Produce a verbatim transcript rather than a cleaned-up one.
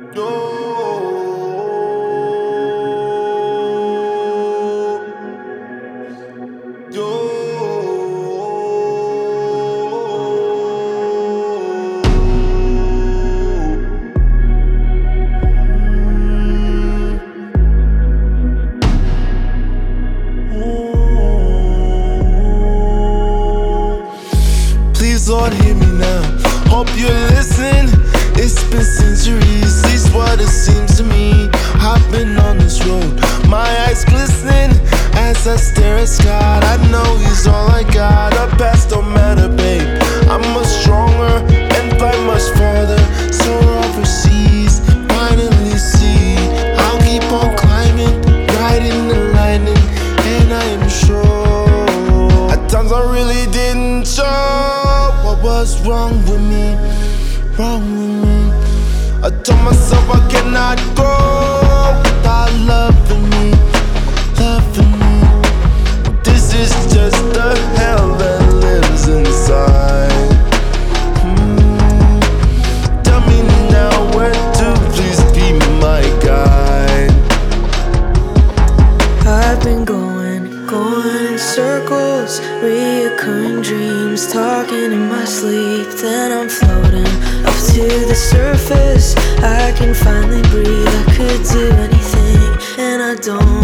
Please, Lord, hear me now. Hope you listen. It's been centuries, at least what it seems to me. I've been on this road, my eyes glisten as I stare at God. I know He's all I got. The past don't matter, babe. I'm much stronger and fly much farther. Soar overseas, finally see. I'll keep on climbing, riding the lightning, and I am sure. At times I really didn't show what was wrong with me, wrong with me. I told myself I cannot grow without loving me, loving me. This is just the hell that lives inside. hmm. Tell me now where to, please be my guide. I've been going, going in circles, reoccurring dreams, talking in my sleep. Then I'm floating up to the surface. I can finally breathe. I could do anything, and I don't